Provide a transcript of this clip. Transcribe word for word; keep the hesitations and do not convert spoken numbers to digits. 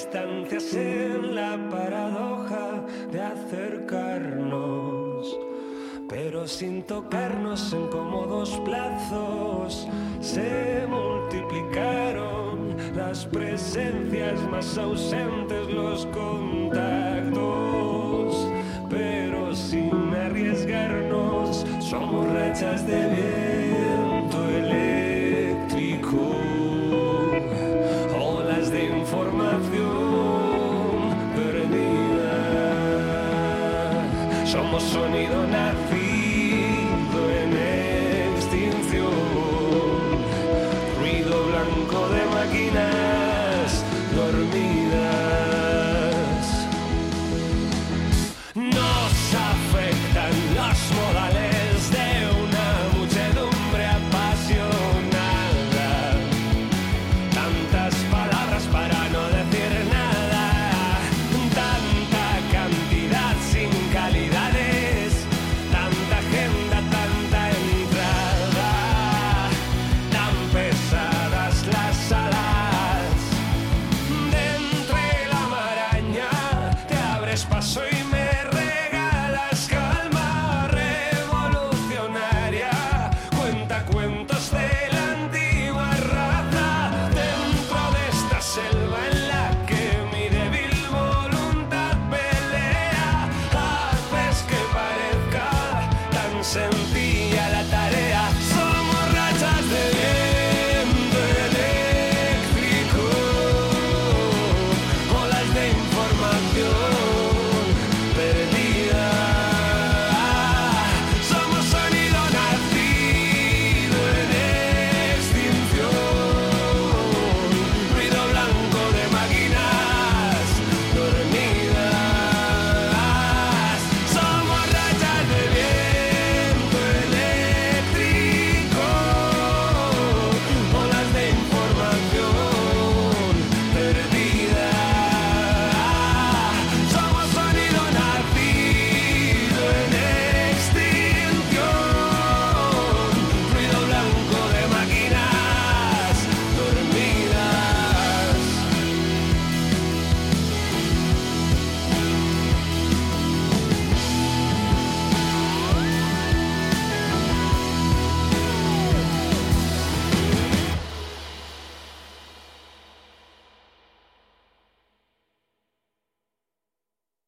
distancias en la paradoja de acercarnos, pero sin tocarnos en cómodos plazos. Se multiplicaron las presencias más ausentes, los contactos, pero sin arriesgarnos. Somos rachas de viento eléctrico, olas de información perdida. Somos sonido nazi